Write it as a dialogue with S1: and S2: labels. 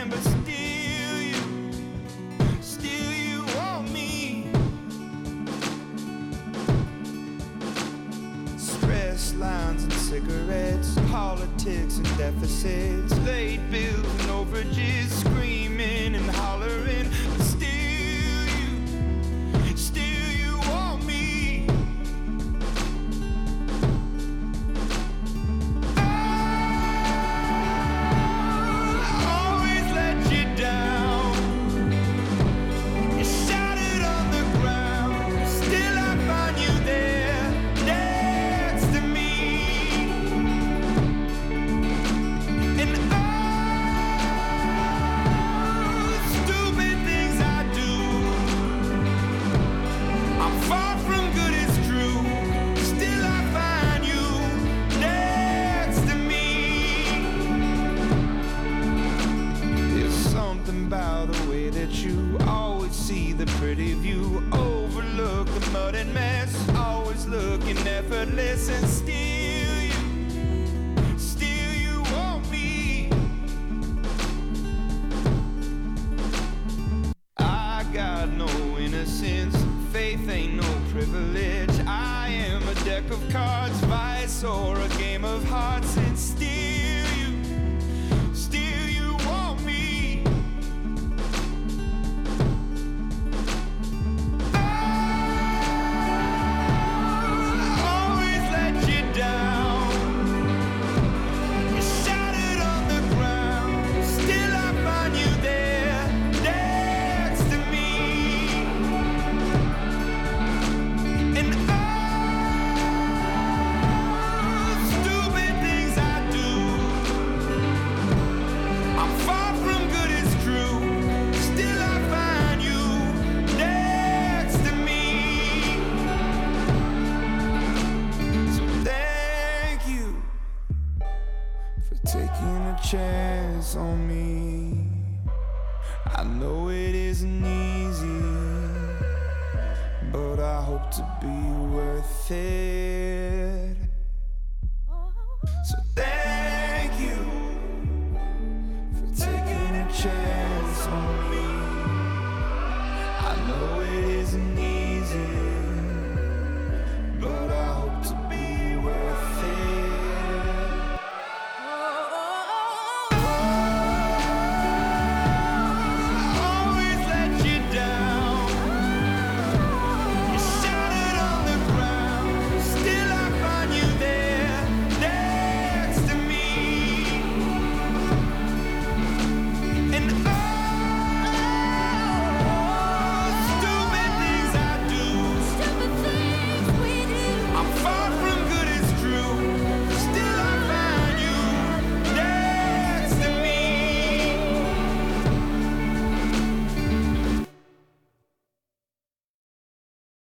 S1: can, but still you want me. Stress lines and cigarettes, politics and deficits, late bills and overages, screaming and hollering, but still you want me. Always let you down. You shattered on the ground, still I find you there, next to me. And stupid things I do, I'm far from good, it's true. Still I find you next to me. There's something about the way that you always see the pretty view, overlook the mud and mess, always looking effortless, and still you want me. I got no innocence, faith ain't no privilege. I am a deck of cards, vice or a game of hearts, and still you want me. Always let you down. You shattered on the ground, still I find you there, next to me. And stupid things I do, I'm far from good, it's true. Still I find you next to me. So thank you for taking a chance on me. I know it isn't easy, but I hope to be worth it.